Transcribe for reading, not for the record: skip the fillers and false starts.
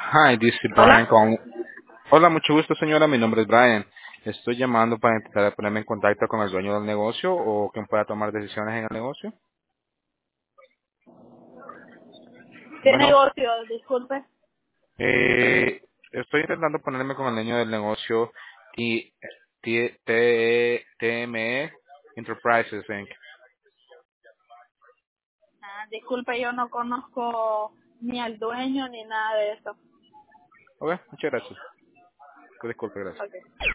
Hi, this is Brian Hola. con... Hola, mucho gusto señora, mi nombre es Brian. Estoy llamando para intentar ponerme en contacto con el dueño del negocio o quien pueda tomar decisiones en el negocio. ¿Qué Bueno, negocio? Disculpe. estoy intentando ponerme con el dueño del negocio TME Enterprises Inc. Disculpe, yo no conozco ni al dueño ni nada de eso. Ok, muchas gracias. Disculpe, gracias. Ok.